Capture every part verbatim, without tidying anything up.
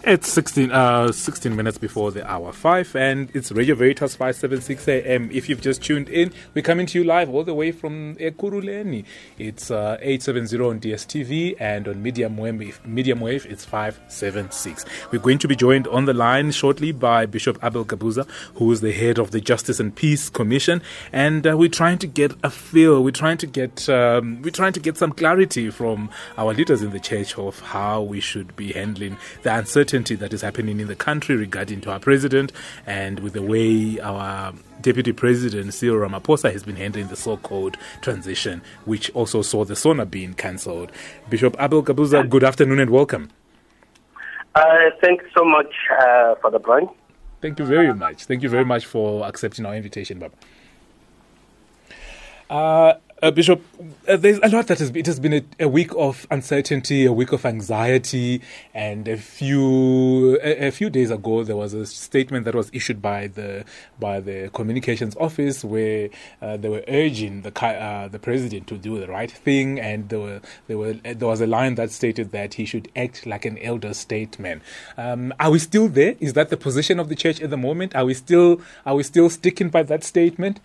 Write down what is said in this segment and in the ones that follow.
It's sixteen, uh, sixteen minutes before the hour five, and it's Radio Veritas five seventy-six A M. If you've just tuned in, we're coming to you live all the way from Ekurhuleni. It's uh, eight seventy on D S T V, and on medium wave, medium wave, it's five seventy-six. We're going to be joined on the line shortly by Bishop Abel Gabuza, who is the head of the Justice and Peace Commission, and uh, we're trying to get a feel. We're trying to get, um, we're trying to get some clarity from our leaders in the church of how we should be handling the uncertainty that is happening in the country regarding to our president, and with the way our Deputy President Cyril Ramaphosa has been handling the so-called transition, which also saw the SONA being cancelled. Bishop Abel Gabuza, good afternoon and welcome. Uh, thanks so much uh, for the point. Thank you very much. Thank you very much for accepting our invitation, Baba. Uh, uh, Bishop, uh, there's a lot that has been, it has been a, a week of uncertainty, a week of anxiety, and a few a, a few days ago there was a statement that was issued by the by the communications office where uh, they were urging the uh, the president to do the right thing, and there were there were there was a line that stated that he should act like an elder statesman. Um, are we still there? Is that the position of the church at the moment? Are we still are we still sticking by that statement?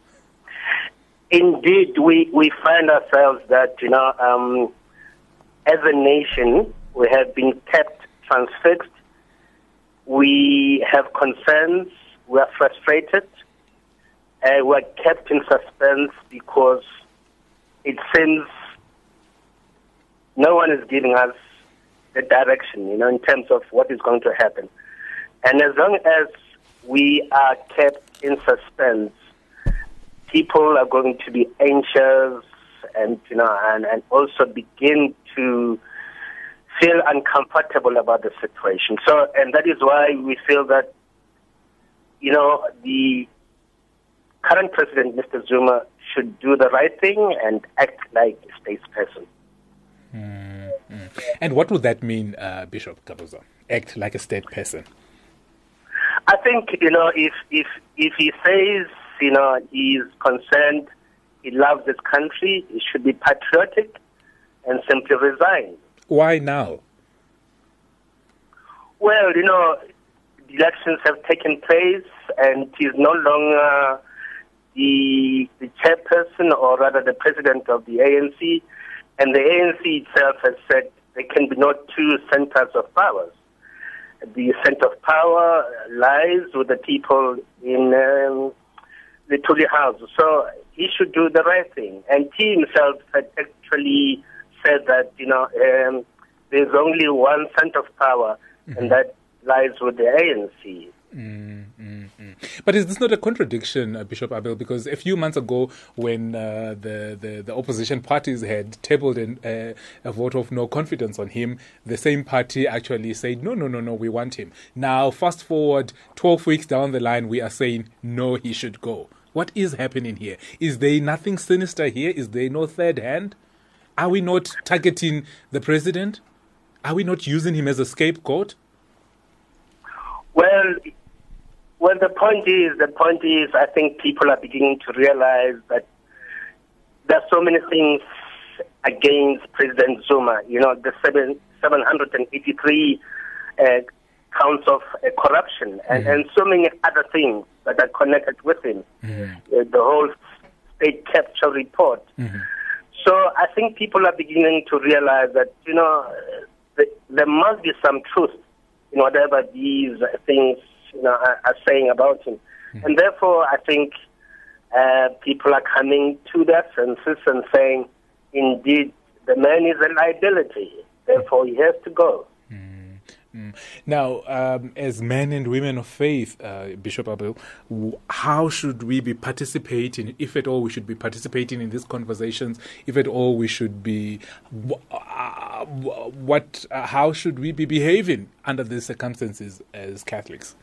Indeed, we, we find ourselves that, you know, um, as a nation, we have been kept transfixed. We have concerns. We are frustrated. Uh, we are kept in suspense because it seems no one is giving us the direction, you know, in terms of what is going to happen. And as long as we are kept in suspense, people are going to be anxious and, you know, and, and also begin to feel uncomfortable about the situation. So, and that is why we feel that, you know, the current president, Mister Zuma, should do the right thing and act like a statesperson. Mm-hmm. And what would that mean, uh, Bishop Gabuza? Act like a statesperson? I think, you know, if if if he says, you know, he is concerned, he loves this country, he should be patriotic and simply resign. Why now? Well, you know, the elections have taken place and he is no longer the, the chairperson, or rather the president of the A N C, and the A N C itself has said there can be no two centers of power. The center of power lies with the people in um, the Tuli House. So he should do the right thing. And he himself had actually said that, you know, um, there's only one center of power, mm-hmm. and that lies with the A N C. Mm-hmm. But is this not a contradiction, uh, Bishop Abel? Because a few months ago, when uh, the, the, the opposition parties had tabled an, uh, a vote of no confidence on him, the same party actually said, no, no, no, no, we want him. Now, fast forward twelve weeks down the line, we are saying, no, he should go. What is happening here? Is there nothing sinister here? Is there no third hand? Are we not targeting the president? Are we not using him as a scapegoat? Well, well, the point is, the point is, I think people are beginning to realize that there are so many things against President Zuma. You know, the seven, seven hundred eighty-three uh, counts of uh, corruption and, mm-hmm. and so many other things that are connected with him. Mm-hmm. Uh, the whole state capture report. Mm-hmm. So I think people are beginning to realize that, you know, uh, the, there must be some truth in whatever these things, you know, are, are saying about him. Mm-hmm. And therefore, I think uh, people are coming to their senses and saying, indeed, the man is a liability. Therefore, he has to go. Mm. Now, um, as men and women of faith, uh, Bishop Abel, w- how should we be participating, if at all we should be participating in these conversations, if at all we should be, uh, what, uh, how should we be behaving under these circumstances as Catholics?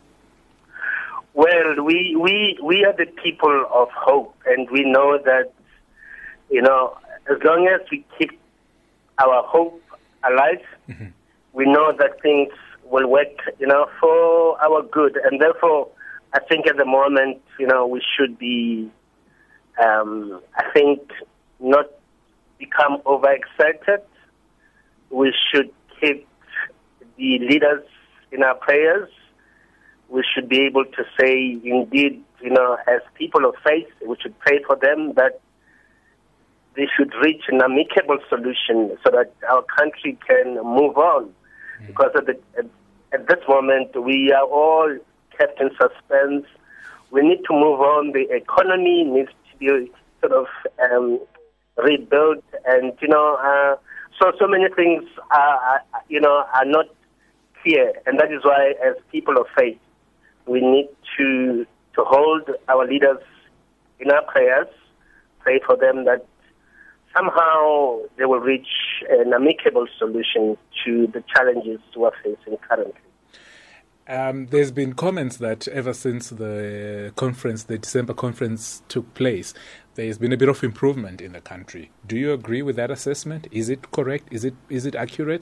Well, we, we, we are the people of hope, and we know that, you know, as long as we keep our hope alive, mm-hmm. we know that things will work, you know, for our good. And therefore, I think at the moment, you know, we should be, um, I think, not become overexcited. We should keep the leaders in our prayers. We should be able to say, indeed, you know, as people of faith, we should pray for them that they should reach an amicable solution so that our country can move on. Mm-hmm. Because at, the, at, at this moment, we are all kept in suspense. We need to move on. The economy needs to be sort of um, rebuilt, and you know, uh, so so many things are, are you know are not clear, and that is why, as people of faith, we need to to hold our leaders in our prayers, pray for them that somehow they will reach an amicable solution to the challenges we're facing currently. Um, there's been comments that ever since the conference, the December conference took place, there's been a bit of improvement in the country. Do you agree with that assessment? Is it correct? Is it is it accurate?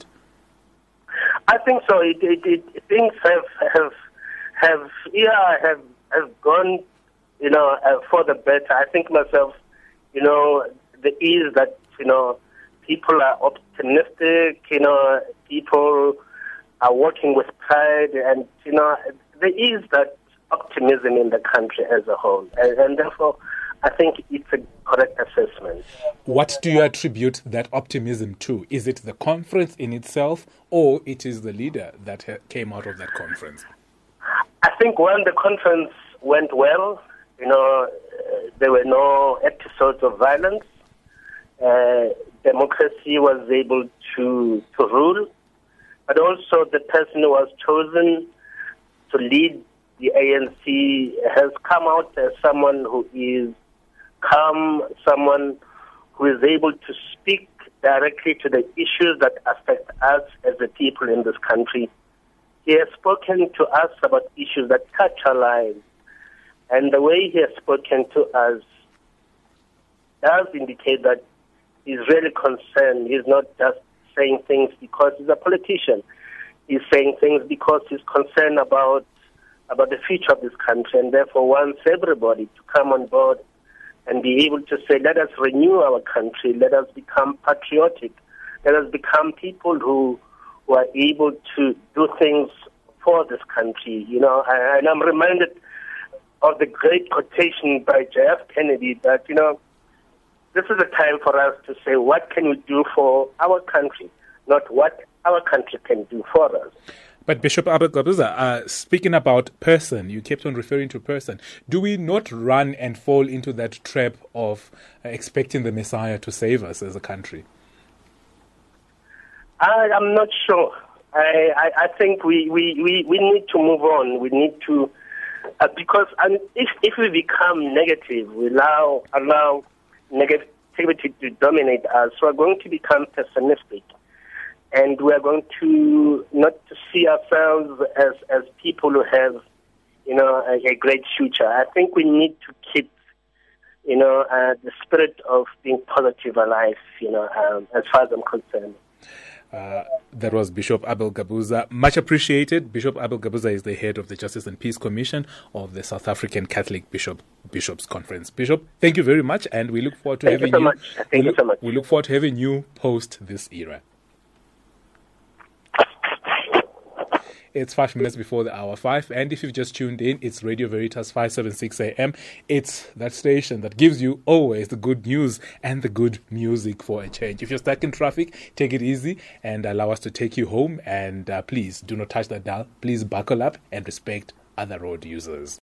I think so. It, it, it, things have have have yeah have have gone, you know, uh, for the better. I think myself, you know, the ease that you know people are optimistic. You know, people are working with pride, and you know there is that optimism in the country as a whole, and, and therefore I think it's a correct assessment. What do you attribute that optimism to? Is it the conference in itself, or it is the leader that ha- came out of that conference? I think when the conference went well, you know, uh, there were no episodes of violence. Uh, democracy was able to to rule, but also the person who was chosen to lead the A N C has come out as someone who is calm, someone who is able to speak directly to the issues that affect us as the people in this country. He has spoken to us about issues that touch our lives, and the way he has spoken to us does indicate that he's really concerned. He's not just saying things because he's a politician. He's saying things because he's concerned about about the future of this country, and therefore wants everybody to come on board and be able to say, let us renew our country, let us become patriotic, let us become people who who are able to do things for this country. You know, and I'm reminded of the great quotation by J F Kennedy that, you know, this is a time for us to say, what can we do for our country, not what our country can do for us. But Bishop Abel Gabuza, uh, speaking about person, you kept on referring to person. Do we not run and fall into that trap of uh, expecting the Messiah to save us as a country? I, I'm not sure. I, I, I think we, we, we, we need to move on. We need to, uh, because um, if, if we become negative, we allow, allow negativity to dominate us, we're going to become pessimistic. And we're going to not to see ourselves as, as people who have, you know, a, a great future. I think we need to keep, you know, uh, the spirit of being positive alive, you know, um, as far as I'm concerned. Uh, that was Bishop Abel Gabuza. Much appreciated. Bishop Abel Gabuza is the head of the Justice and Peace Commission of the South African Catholic Bishop Bishops Conference. Bishop, thank you very much, and we look forward to thank having you. So you. much. Thank we you look, so much. We look forward to having you post this era. It's five minutes before the hour five, and if you've just tuned in, it's Radio Veritas five seventy-six A M. It's that station that gives you always the good news and the good music for a change. If you're stuck in traffic, take it easy and allow us to take you home. And uh, please do not touch that dial. Please buckle up and respect other road users.